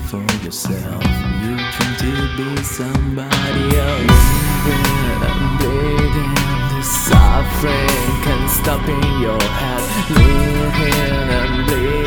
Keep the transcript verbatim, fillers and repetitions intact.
for yourself. You can to be somebody else. Living and bleeding, the suffering can stop in your head. Living and bleeding.